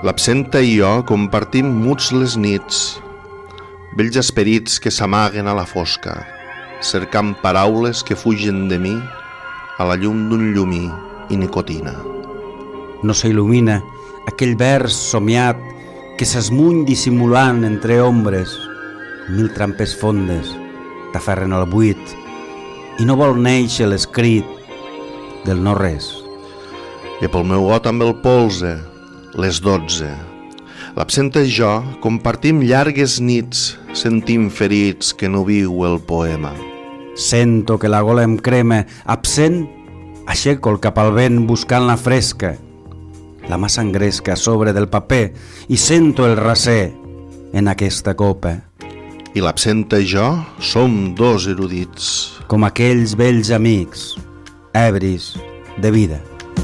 L'absenta i jo compartim muts les nits, vells esperits que s'amaguen a la fosca, cercant paraules que fugen de mi a la llum d'un llumí i nicotina. No s'il·lumina aquell vers somiat que s'esmuny dissimulant entre ombres. Mil trampes fondes t'aferren al buit i no vol néixer l'escrit del no res. I pel meu got amb el polze, les 12. L'absenta i jo compartim llargues nits, sentim ferits que no viu el poema. Sento que la gola em crema, absent, aixeco el cap al vent buscant la fresca. La mà s'engresca a sobre del paper i sento el raser en aquesta copa. I l'absenta i jo som dos erudits. Com aquells vells amics, ebris de vida.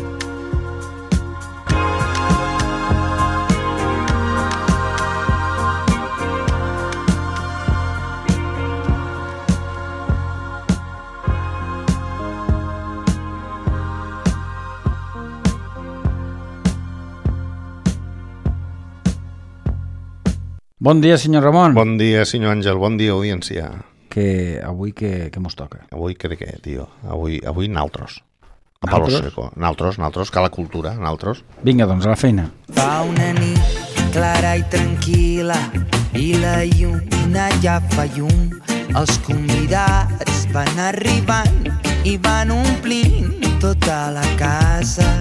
Bon dia, senyor Ramon. Bon dia, senyor Àngel. Bon dia, audiència. Avui què mos toca? Avui què, tio? Avui naltros. A palo seco. Naltros, que la cultura, naltros. Vinga, doncs, a la feina. Fa una nit clara i tranquil·la i la lluna ja fa llum. Els convidats van arribant i van omplint tota la casa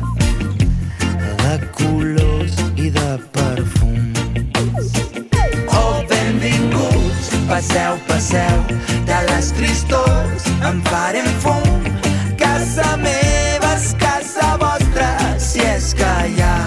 de colors i de perfums. Oh, benvinguts, passeu, de les tristors en farem fum. Casa meva és casa vostra, si és que hi ha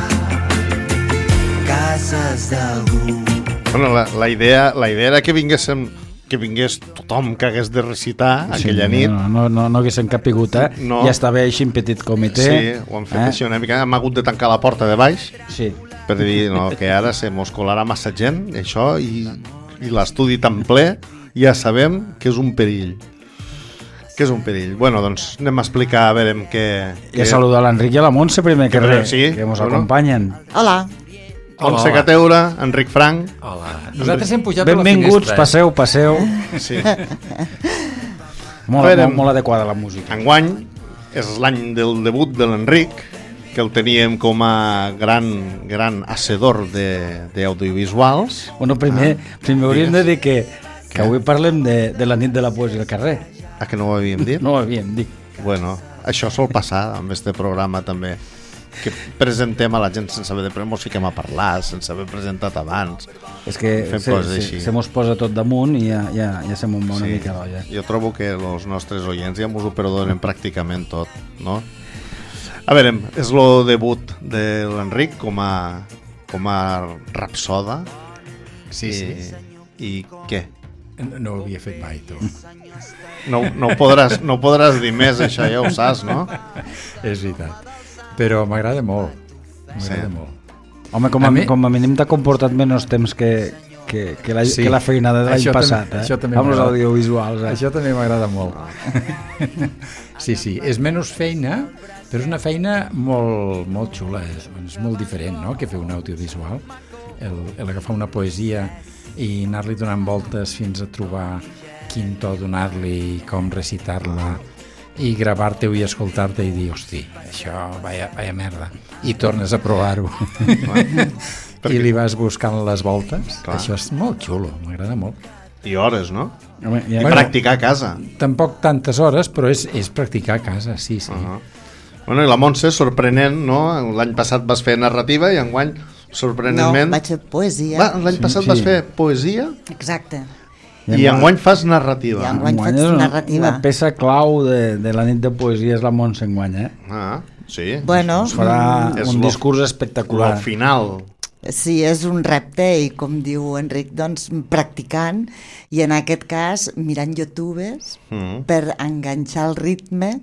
cases d'algú. Bueno, la idea era que vingués tothom que hagués de recitar aquella nit. No haguéssim capigut, No. Ja estava així en petit comitè. Sí, ho hem fet així una mica. Hem hagut de tancar la porta de baix. Sí. Per dir, no, que ara se mos colarà massa gent, això, i l'estudi tan ple, ja sabem que és un perill. Bueno, doncs anem a explicar, a veure què... I a saludar l'Enric i a la Montse primer que res, sí, que ens acompanyen. Hola. Montse Cateura, Enric Frank. Hola. Nosaltres hem pujat per la Benvinguts, finestra. passeu. Sí. Molt adequada la música. Enguany és l'any del debut de l'Enric, que el teníem com a gran hacedor d'audiovisuals. Bueno, primer hauríem de dir que avui parlem de la nit de la poesia al carrer. Ah, que no ho havíem dit? No ho havíem dit. Bueno, això sol passar amb este programa també, que presentem a la gent sense haver de prendre, mos fiquem a parlar, sense haver presentat abans. És que se mos posa tot damunt i ja se m'ho va una mica d'olla. Jo trobo que els nostres oients ja mos ho perdonen pràcticament tot, no? A veure, és el debut de l'Enric com a rapsoda. Sí. I què? No ho havia fet mai, tu. No podràs dir més, això ja ho saps, no? És veritat. Però m'agrada molt. Home, com a mínim t'ha comportat menys temps que la feinada de l'any passat, amb els audiovisuals. Això també m'agrada molt. Sí, és menys feina, però és una feina molt xula, és molt diferent, no?, que fer un audiovisual. Agafar una poesia i anar-li donant voltes fins a trobar quin to donar-li i com recitar-la, i gravar-te-ho i escoltar-te i dir, hosti, això, vaya merda, i tornes a provar-ho. I li vas buscant les voltes. Clar. Això és molt xulo, m'agrada molt. I hores, no? I practicar a casa. Tampoc tantes hores, però és practicar a casa, sí. Bueno, i la Montse, sorprenent, no? L'any passat vas fer narrativa i enguany, sorprenentment... No, vaig fer poesia. L'any passat vas fer poesia? Exacte. I enguany fas narrativa. I enguany faig narrativa. Una peça clau de la nit de poesia és la Montse enguany, Sí. Bueno, us farà un discurs espectacular. Al final. Sí, és un repte i, com diu Enric, doncs practicant, i en aquest cas mirant youtubes per enganxar el ritme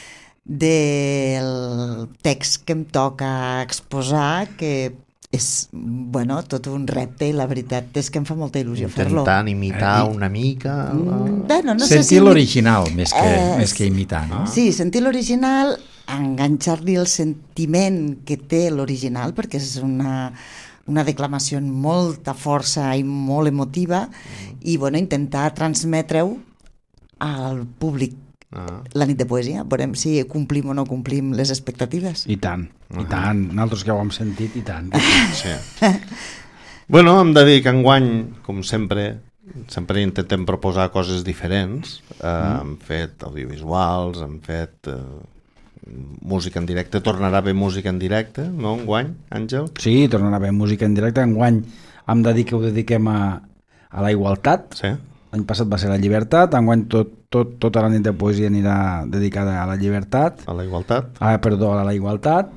del text que em toca exposar, que és, bueno, tot un repte, i la veritat és que em fa molta il·lusió fer-lo. Intentant imitar una mica... Bueno, no sentir sé si l'original més que imitar, no? Sí, sentir l'original enganxar-li el sentiment que té l'original, perquè és una declamació amb molta força i molt emotiva, i bueno, intentar transmetre-ho al públic la nit de poesia. Veurem si complim o no complim les expectatives. I tant, nosaltres que ho hem sentit, i tant. Sí. Bueno, hem de dir que enguany, com sempre intentem proposar coses diferents. Hem fet audiovisuals, hem fet música en directe. Tornarà a haver música en directe, no, enguany, Àngel? Sí, tornarà a haver música en directe. Enguany hem de dir que ho dediquem a la igualtat. Sí. L'any passat va ser la llibertat, enguany tota la nit de poesia anirà dedicada a la llibertat. A la igualtat? Perdó, a la igualtat.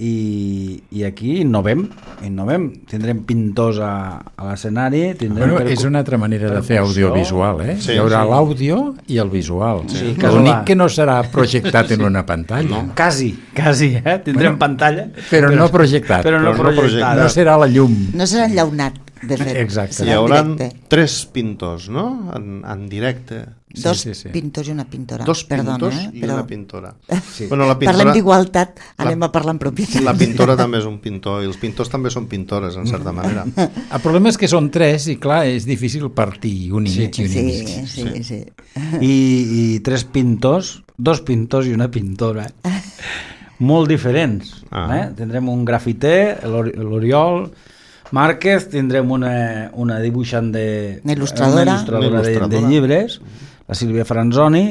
I aquí innovem. Tindrem pintors a l'escenari. Bueno, és una altra manera de fer audiovisual, eh? Sí, hi haurà l'àudio i el visual. Sí, l'únic que no serà projectat en una pantalla. No. Quasi, tindrem pantalla. Però no projectat. Però no projectat. No serà la llum. No serà enllaunat, de fet. Exacte. Hi haurà 3 pintors, no?, en directe. Dos pintors i una pintora. Dos pintors i però... una pintora. Sí. Bueno, la pintora... Parlem d'igualtat, anem a parlar en propietat. La pintora també és un pintor, i els pintors també són pintores, en certa manera. El problema és que són 3 i, clar, és difícil partir un i mig i un i mig. Sí. I 3 pintors, 2 pintors i una pintora, molt diferents. Tindrem un grafiter, l'Oriol Márquez, tindrem una dibuixant una il·lustradora de llibres, la Sílvia Franzoni,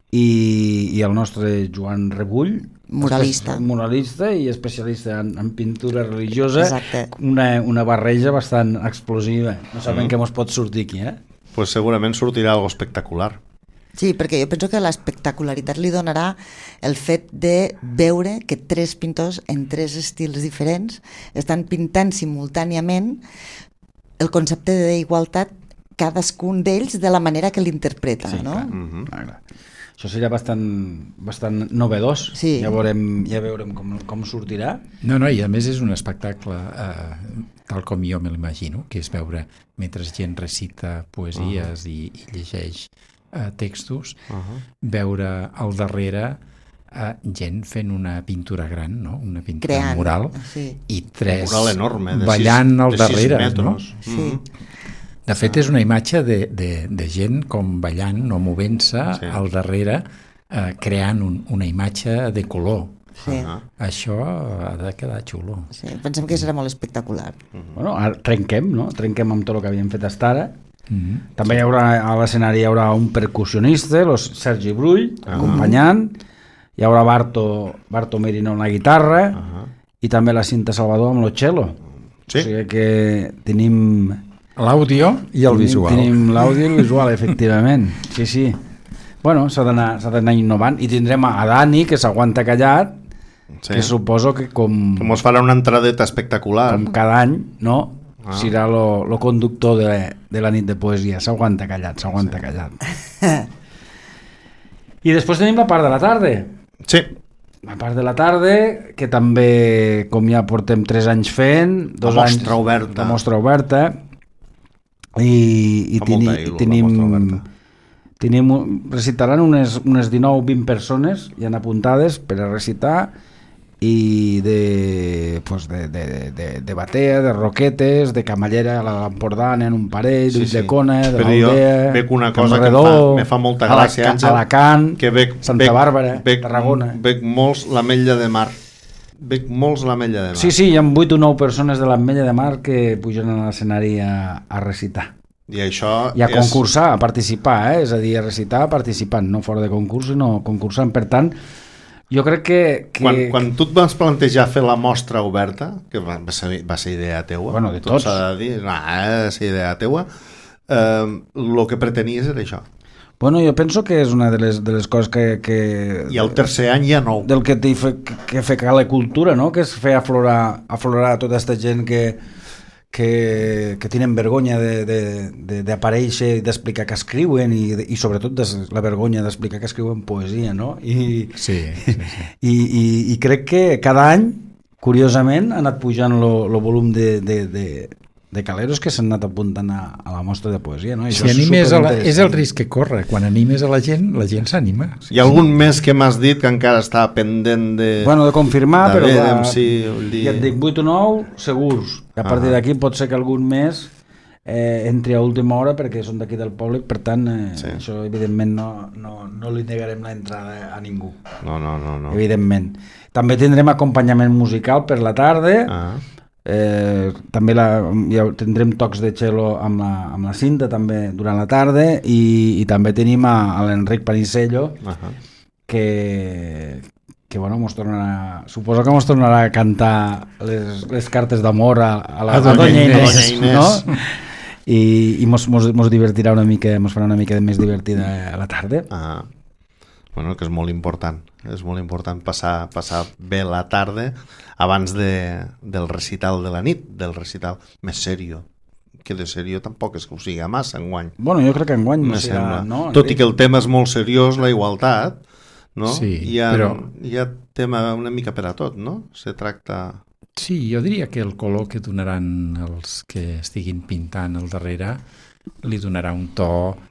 i el nostre Joan Rebull, muralista i especialista en pintura religiosa. Exacte. Una barreja bastant explosiva. No sabem què ens pot sortir aquí, Pues segurament sortirà algo espectacular. Sí, perquè jo penso que l'espectacularitat li donarà el fet de veure que 3 pintors en 3 estils diferents estan pintant simultàniament el concepte d'igualtat, cadascun d'ells de la manera que l'interpreta, no? Clar. Això seria bastant novedós. Sí. Ja veurem com sortirà. No, i a més és un espectacle tal com jo me l'imagino, que és veure mentre gent recita poesies i llegeix textos, veure al darrere gent fent una pintura gran, no? Una pintura creant, mural, sí. I 3 mural enorme, ballant al darrere, no? Sí. De fet, és una imatge de gent com ballant o movent-se al darrere, creant una imatge de color. Sí. Això ha de quedar xulo. Sí, pensem que serà molt espectacular. Bueno, ara trenquem, no? Trenquem amb tot el que havíem fet fins ara. També a l'escenari hi haurà un percussionista, Sergi Brull, acompanyant. Hi haurà Barto Merino en la guitarra i també la Cinta Salvador amb el cello. Sí. O sigui que tenim... L'àudio i el visual. Tenim l'àudio i el visual, efectivament. Sí. Bueno, s'ha d'anar innovant. I tindrem a Dani, que s'aguanta callat, que suposo que com ens farà una entradeta espectacular. Com cada any, no? Serà el conductor de la nit de poesia. S'aguanta callat. I després tenim la part de la tarda. Sí. La part de la tarda, que també, com ja portem 3 anys fent, 2 anys de mostra oberta, i recitaran unes 19-20 persones ja han apuntades per a recitar, i de Batea, de Roquetes, de Camallera, a l'Empordà, en un parell, de Cona, de l'Aldea, veig una cosa que me fa molta gràcia, Àngel, Alacant, Santa Bàrbara, Tarragona. Veig molts l'Ametlla de Mar. Sí, hi ha 8 o 9 persones de l'Ametlla de Mar que pugen a l'escenari a recitar. I això a concursar, a participar, és a dir, a recitar participant, no fora de concurs, sinó concursant. Per tant, jo crec que... Quan tu et vas plantejar fer la mostra oberta, que va ser idea teua, bueno, de tots, s'ha de dir, va ser idea teua, el que pretenies era això. Bueno, jo penso que és una de les coses que... I el tercer any ja no. Del que fa la cultura, no? Que és fer aflorar tota aquesta gent que tenen vergonya d'aparèixer i d'explicar que escriuen, i sobretot la vergonya d'explicar que escriuen poesia, no? Sí. I crec que cada any, curiosament, ha anat pujant el volum de de caleros que s'han anat apuntant a la mostra de poesia, no? I Si això és animes superinteressant. és el risc que corre. Quan animes a la gent s'anima. Hi ha algun més que m'has dit que encara està pendent de... Bueno, de confirmar, de però veure, sí, vull dir... ja et dic 8 o 9 segurs. A partir d'aquí pot ser que algun més entri a última hora perquè són d'aquí del poble, per tant això evidentment no li negarem l'entrada a ningú. No. Evidentment. També tindrem acompanyament musical per la tarda. També ja tindrem tocs de cello amb la Cinta també durant la tarda i també tenim a l'Enric Panisello que bueno, suposo que mos tornarà a cantar les cartes d'amor a la Doña Inés, no? I mos divertirà una mica, mos farà una mica més divertida a la tarda. Bueno, que és molt important passar bé la tarda abans del recital de la nit, del recital més serio, que de serio tampoc és que ho sigui massa enguany. Bueno, jo crec que enguany no serà, no? Tot i que el tema és molt seriós, la igualtat, no? Sí, hi ha tema una mica per a tot, no? Se tracta... Sí, jo diria que el color que donaran els que estiguin pintant al darrere li donarà un to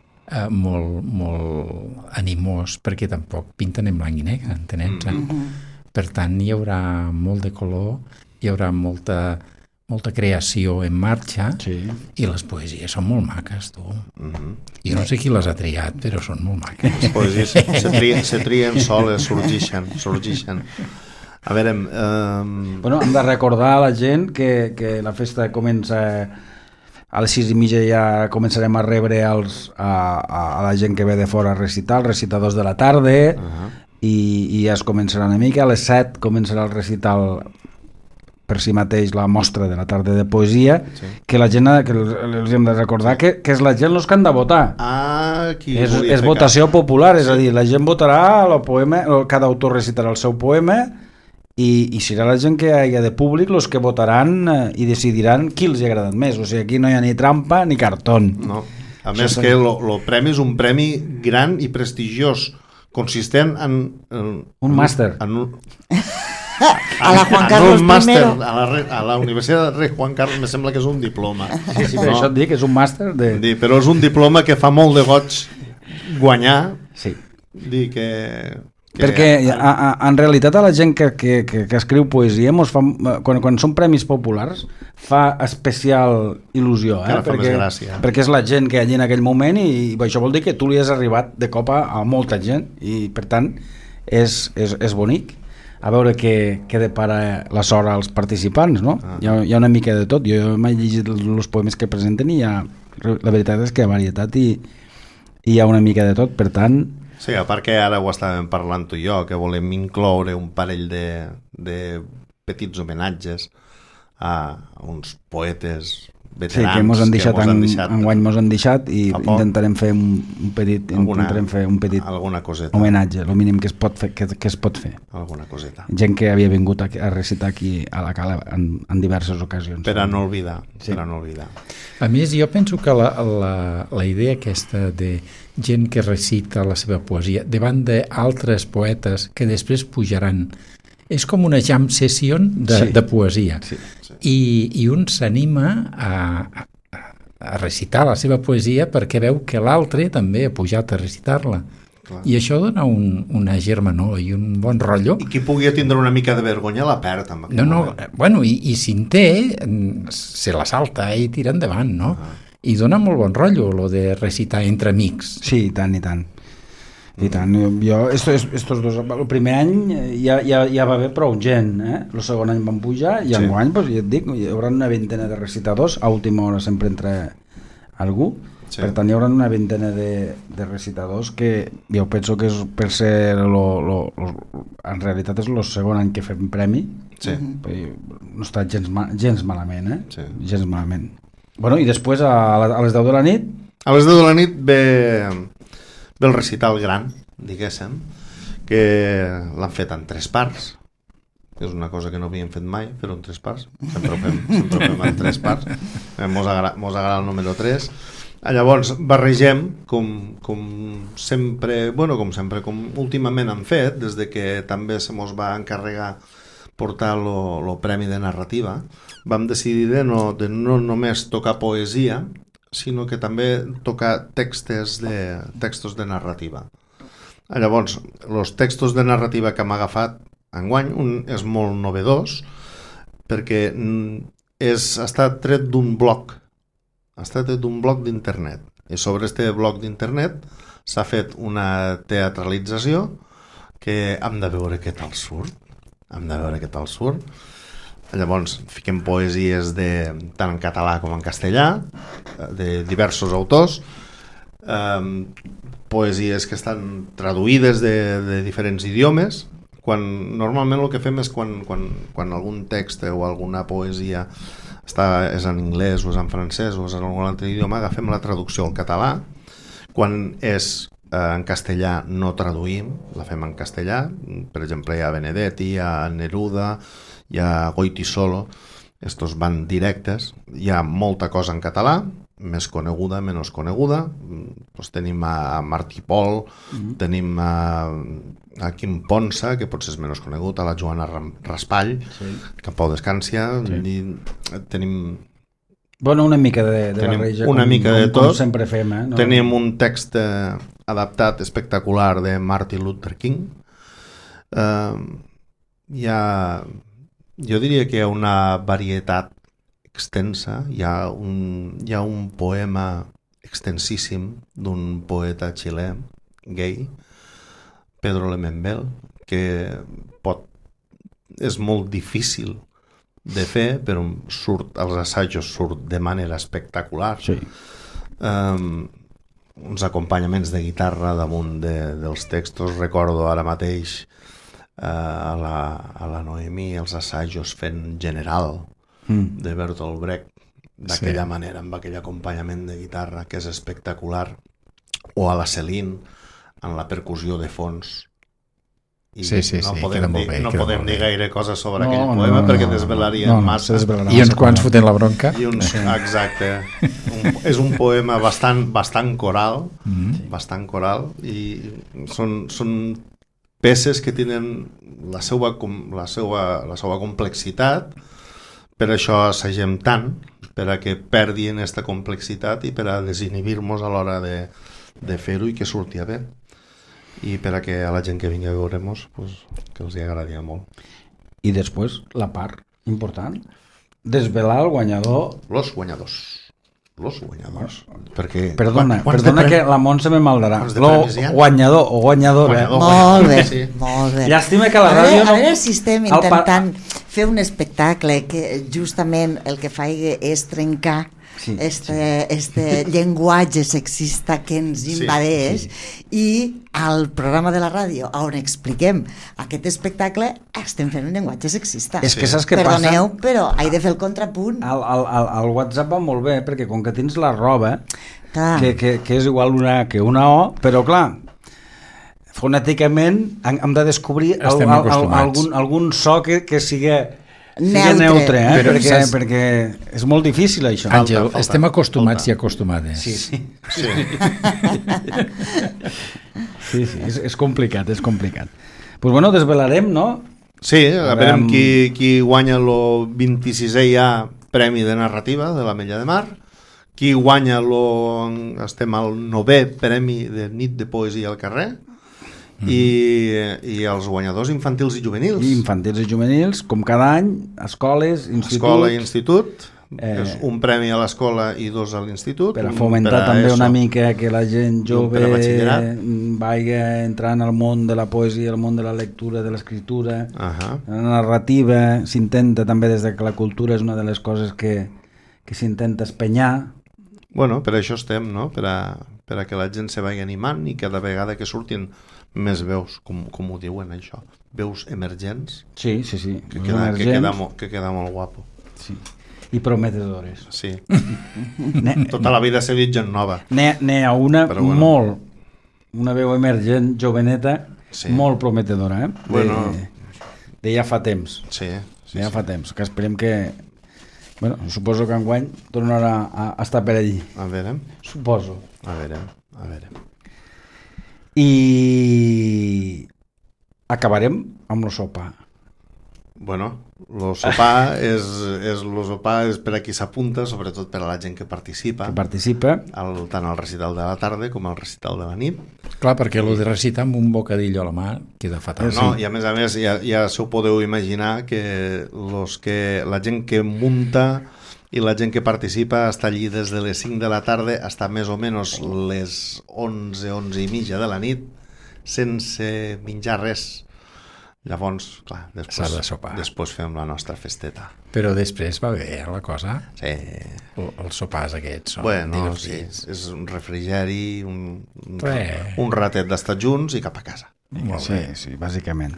molt animós, perquè tampoc pinten en blanc i negre, entenents? Per tant, hi haurà molt de color, hi haurà molta creació en marxa i les poesies són molt maques, tu. Jo no sé qui les ha triat, però són molt maques. Les poesies se trien soles, sorgixen. A veure... Bueno, hem de recordar a la gent que la festa comença a les 6:30, ja començarem a rebre a la gent que ve de fora a recitar, els recitadors de la tarda, i ja es començarà una mica. A les 7 començarà el recital per si mateix, la mostra de la tarda de poesia, que la gent, que els hem de recordar que és la gent els que han de votar. És votació popular, és a dir, la gent votarà el poema, cada autor recitarà el seu poema, i serà la gent que hi ha de públic els que votaran i decidiran qui els ha agradat més. O sigui, aquí no hi ha ni trampa ni cartón. No. A més que el premi és un premi gran i prestigiós, consistent en un màster. A la Juan Carlos I. A la Universitat de Rei Juan Carlos me sembla que és un diploma. Sí, per això et dic, és un màster però és un diploma que fa molt de goig guanyar. Sí. Dir que perquè en realitat a la gent que escriu poesia quan són premis populars fa especial il·lusió, perquè és la gent que hi ha allí en aquell moment, i això vol dir que tu li has arribat de cop a molta gent, i per tant és bonic a veure què depara la sort als participants, no? Hi ha una mica de tot. Jo m'he llegit els poemes que presenten i la veritat és que hi ha varietat i hi ha una mica de tot, per tant... Sí, a part que ara ho estàvem parlant tu i jo, que volem incloure un parell de petits homenatges a uns poetes veterans. Sí, que mos han deixat enguany mos han deixat, i intentarem fer un petit homenatge, el mínim que es pot fer. Alguna coseta. Gent que havia vingut a recitar aquí a la Cala en diverses ocasions. Per a no oblidar. A més, jo penso que la idea aquesta de gent que recita la seva poesia davant d'altres poetes que després pujaran, és com una jam session de poesia. I un s'anima a recitar la seva poesia perquè veu que l'altre també ha pujat a recitar-la. I això dona una germanor i un bon rotllo. I qui pugui tindre una mica de vergonya la perd. Bueno, i si en té, se la salta i tira endavant, no? I dona molt bon rotllo, lo de recitar entre amics. Sí, i tant. I tant. Jo, estos dos, el primer any ja va haver prou gent, el segon any van pujar, i enguany, ja et dic, hi haurà una vintena de recitadors, a última hora sempre entra algú, per tant hi haurà una vintena de recitadors que jo penso que és per ser en realitat és el segon any que fem premi, no està gens malament, gens malament. Bueno, i després a les 10 de la nit? A les 10 de la nit ve el recital gran, diguéssim, que l'han fet en 3 parts. És una cosa que no havíem fet mai, fer-ho en 3 parts. Sempre ho fem en 3 parts. Mos agrada el número 3. Llavors barregem com sempre, com últimament han fet, des de que també se mos va encarregar portar el Premi de Narrativa, vam decidir de no només tocar poesia, sinó que també tocar textos de narrativa. Llavors, els textos de narrativa que hem agafat enguany, un és molt novedós, perquè ha estat tret d'un blog, d'internet. I sobre aquest blog d'internet s'ha fet una teatralització que hem de veure què tal surt. Llavors, fiquem poesies tant en català com en castellà, de diversos autors, poesies que estan traduïdes de diferents idiomes. Normalment el que fem és quan algun text o alguna poesia és en anglès o és en francès o és en algun altre idioma, agafem la traducció al català. Quan és en castellà no traduïm, la fem en castellà. Per exemple, hi ha Benedetti, hi ha Neruda, hi ha Goytisolo, estos van directes. Hi ha molta cosa en català, més coneguda, menys coneguda. Pues tenim a Martí Pol, tenim a Quim Ponsa, que potser és menys conegut, a la Joana Raspall, que en pau descansia, tenim... Bueno, una mica de barreja, com sempre fem. No? Tenim un text adaptat espectacular de Martin Luther King. Jo diria que hi ha una varietat extensa. Hi ha un poema extensíssim d'un poeta xilè, gay, Pedro Lemembel, que és molt difícil de fer, però els assajos surt de manera espectacular. Sí. Uns acompanyaments de guitarra damunt dels textos. Recordo ara mateix a la Noemí els assajos fent General de Bertolt Brecht d'aquella manera, amb aquell acompanyament de guitarra que és espectacular, o a la Céline en la percussió de fons. No podem dir gaire coses sobre aquell poema perquè desvelarien massa. I uns quants fotent la bronca. Exacte. És un poema bastant coral, i són peces que tenen la seva complexitat. Per això assagem tant, per a que perdin aquesta complexitat i per a desinhibir-nos a l'hora de fer-ho i que surti bé. I per a que a la gent que vingui a veure-nos que els hi agradi molt. I després la part important, desvelar el guanyador. Los guanyadors. Perquè perdona que la Montse me maldarà. Guanyador o guanyadora. Molt bé. Llàstima que la ràdio no... A veure si estem intentant fer un espectacle que justament el que fa és trencar este llenguatge sexista que ens invadeix, i al programa de la ràdio on expliquem aquest espectacle estem fent un llenguatge sexista. És que saps què passa? Perdoneu, però he de fer el contrapunt. El WhatsApp va molt bé perquè com que tens la roba que és igual que una O, però clar, fonèticament hem de descobrir algun so que sigui neutre, perquè és molt difícil això. Àngel, estem acostumats i acostumades. Sí, és complicat. Pues bueno, desvelarem, no? Sí, a veure qui guanya el 26è Premi de Narrativa de l'Ametlla de Mar, qui guanya estem al 9è Premi de Nit de Poesia al Carrer, i els guanyadors infantils i juvenils. Infantils i juvenils, com cada any, escoles, instituts. Escola i institut, és un premi a l'escola i 2 a l'institut. Per a fomentar també una mica que la gent jove vagi entrant al món de la poesia, al món de la lectura, de l'escriptura, la narrativa. S'intenta també des de que la cultura és una de les coses que s'intenta espenyar. Bueno, per això estem, no? Per a que la gent se vagi animant i cada vegada que surtin més veus, com ho diuen això, veus emergents. Sí. Que queda molt guapo. Sí. I prometedores. Sí. Tota la vida s'ha dit gent nova. N'hi ha una una veu emergent, joveneta, molt prometedora, de ja fa temps. Sí. Ja fa temps, que esperem que... Bueno, suposo que enguany tornarà a estar per allí. A veure. Suposo. A veure. I acabarem amb la sopa. Bueno, el sopar és per a qui s'apunta, sobretot per a la gent que participa, tant al recital de la tarda com al recital de la nit. Clar, perquè el de recitar amb un bocadillo a la mà queda fatal. No, i a més ja s'ho podeu imaginar que la gent que munta i la gent que participa està allí des de les 5 de la tarda fins més o menys les 11 i mitja de la nit sense menjar res. Llavors, clar, després fem la nostra festeta. Però després va bé la cosa? Sí. Els sopars aquests són divertits. Sí, és un refrigeri, un ratet d'estar junts i cap a casa. Sí, bàsicament.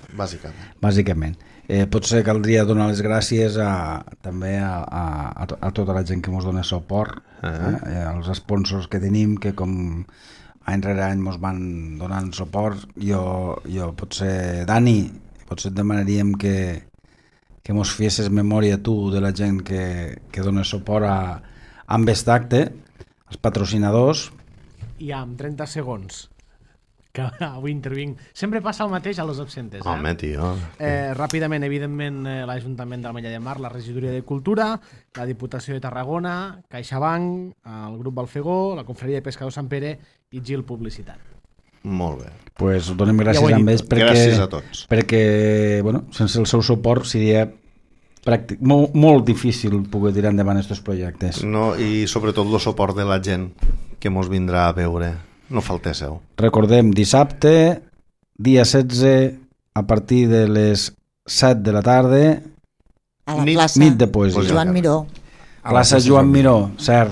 Potser caldria donar les gràcies també a tota la gent que ens dona suport, als sponsors que tenim, que com any rere any ens van donant suport. Jo potser, Dani, potser et demanaríem que mos fessis memòria tu de la gent que dona suport amb aquest acte, els patrocinadors. I amb 30 segons que avui intervinc. Sempre passa el mateix a los absentes. Home, tio. Ràpidament, evidentment, l'Ajuntament d'Ametlla de Mar, la Regidoria de Cultura, la Diputació de Tarragona, CaixaBank, el Grup Balfegó, la Confraria de Pescadors Sant Pere i Gil Publicitat. Molt bé. Pues donem gràcies a ells gràcies a tots. Perquè sense el seu suport seria molt difícil poder tirar endavant aquests projectes. No, i sobretot el suport de la gent que mos vindrà a veure. No faltéssiu. Recordem, dissabte, dia 16, a partir de les 7 de la tarda, a la plaça nit de poesia. Joan Miró. Plaça Joan Miró, cert.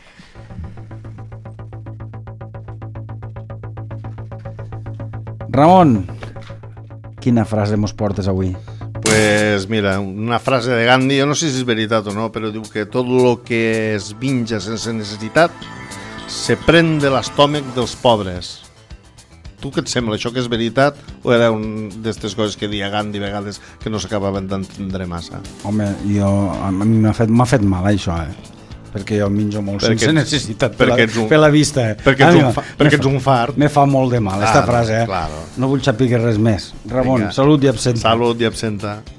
Ramon, quina frase mos portes avui? Pues mira, una frase de Gandhi, jo no sé si és veritat o no, però diu que tot el que es menja sense necessitat se pren de l'estómac dels pobres. Tu què et sembla, això que és veritat o era un d'aquestes coses que deia Gandhi a vegades que no s'acabaven d'entendre massa? Home, a mi m'ha fet mal això, perquè jo menjo molt sense necessitat per la vista. Perquè ets un fart. Me fa molt de mal, aquesta frase. Claro. No vull saber res més. Ramon, salut i absenta. Salut i absenta.